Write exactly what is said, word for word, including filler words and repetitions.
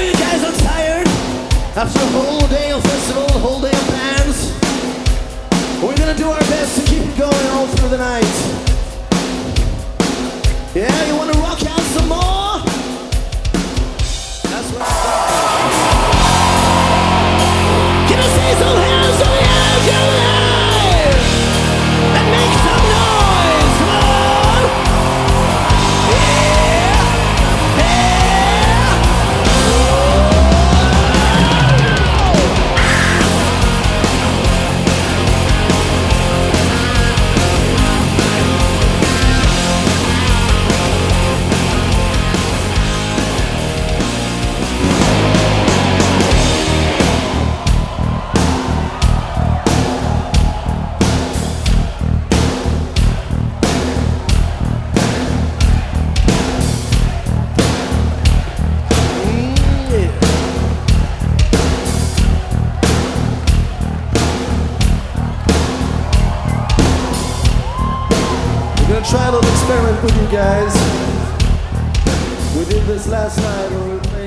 you guys are tired after a whole day of festival, a whole day of bands. We're gonna do our best to keep it going all through the night. Yeah, you wanna rock out some more? That's what I'm saying. Can I see some hands on the edge of the night? And make some noise, come on! Yeah! Yeah! Try a little experiment with you guys. We did this last night when we played